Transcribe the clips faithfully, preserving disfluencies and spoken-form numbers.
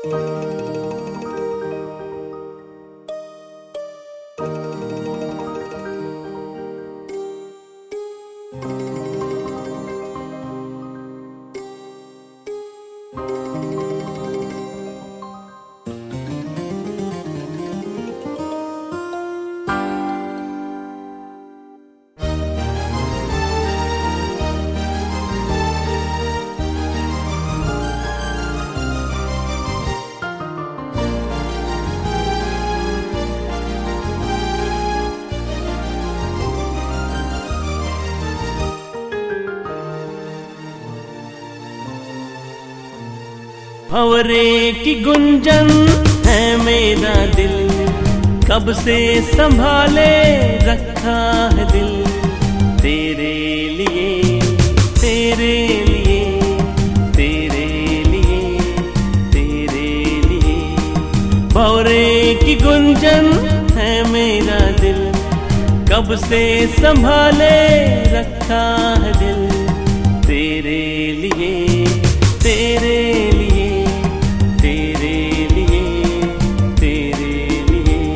भंवरे की गुंजन है मेरा दिल, कब से संभाले रखा है दिल। तेरे लिए तेरे लिए तेरे लिए तेरे लिए। भंवरे की गुंजन है मेरा दिल, कब से संभाले रखा है दिल। तेरे लिए तेरे लिए तेरे लिए तेरे लिए।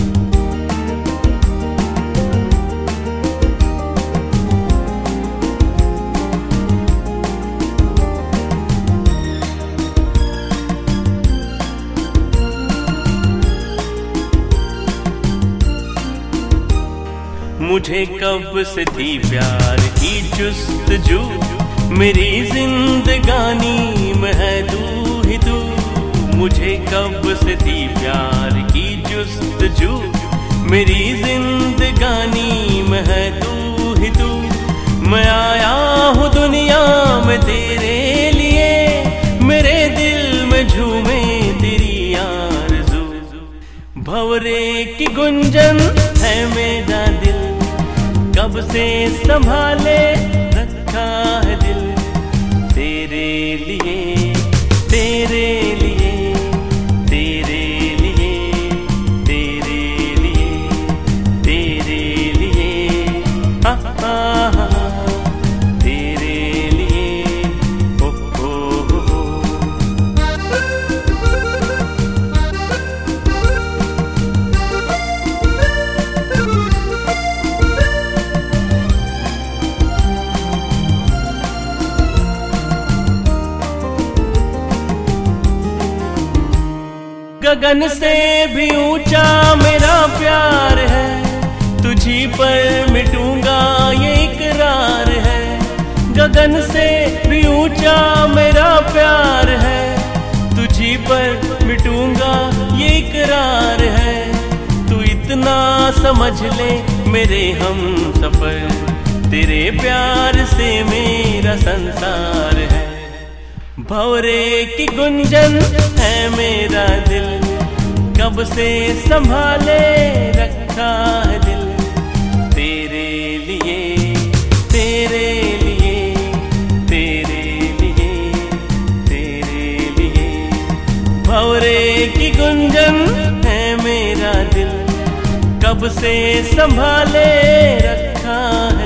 मुझे कब से थी प्यार की जुस्तजू, मेरी जिंदगानी में है तू ही तू। मुझे कब से थी प्यार की जुस्तजू, मेरी जिंदगानी में है तू ही तू। मैं आया हूँ दुनिया में तेरे लिए, मेरे दिल में झूमे तेरी आरज़ू। भंवरे की गुंजन है मेरा दिल, कब से संभाले रखा है दिल। तेरे लिए तेरे लिए तेरे लिए तेरे लिए तेरे लिए हा हा हा तेरे लिए ओ हो हो। गगन से भी ऊंचा मेरा प्यार है, तुझी पर मिटूंगा ये इकरार है। गगन से भी ऊंचा मेरा प्यार है, तुझी पर मिटूंगा ये इकरार है। तू इतना समझ ले मेरे हम सफर, तेरे प्यार से मेरा संसार है। भंवरे की गुंजन है मेरा दिल, कब से संभाले रखा है दिल। तेरे लिए तेरे लिए तेरे लिए तेरे लिए। भंवरे की गुंजन है मेरा दिल, कब से संभाले रखा है।